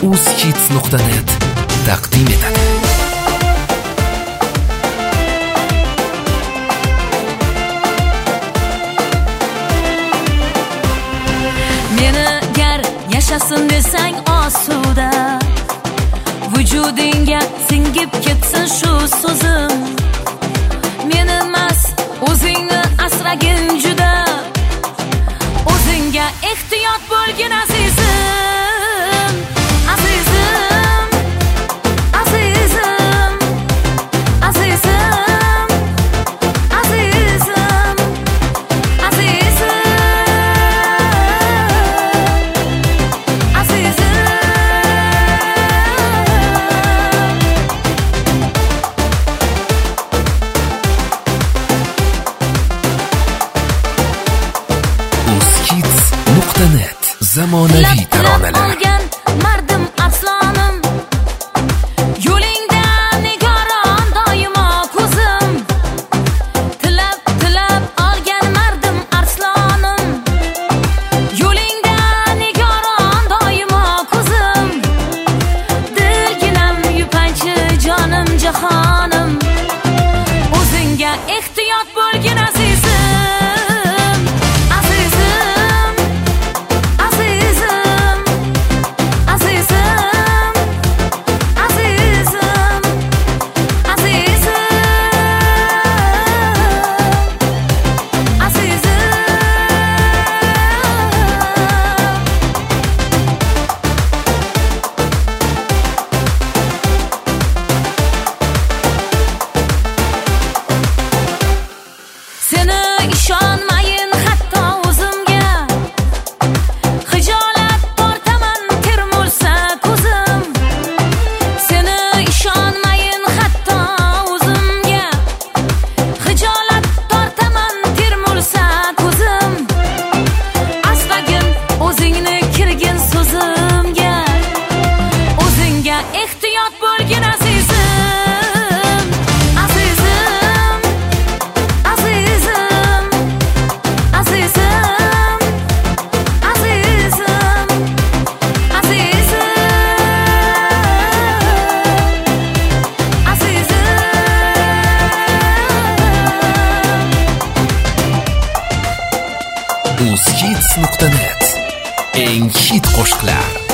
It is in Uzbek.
uzhits.net taqdim etadi. Meni gar yashasın desang osuda, vujudingga singib ketsin shu so'zim. Meni emas, o'zingni asragin juda, o'zingga ehtiyot bo'lgin azizim, azizim, azizim, azizim, azizim, azizim, azizim. uzhits.net zamonaviy taronalar. Mardim aslonim, yo'lingda nigoron doimo ko'zim. Tilab olgan mardim arslonim, yo'lingda nigoron doimo ko'zim. Dilginam yupanchi jonim jahonim, o'zingga ehtiyot bo'lgin azizim. Seni ishonmayin hatto o'zimga, hijolat tortaman termulsa ko'zim. Seni ishonmayin hatto o'zimga, hijolat tortaman termulsa ko'zim. Asragin o'zingni kirgin so'zimga, o'zingga ehtiyot bo'lgin azizim. uzhits.net eng hit qo'shiqlar.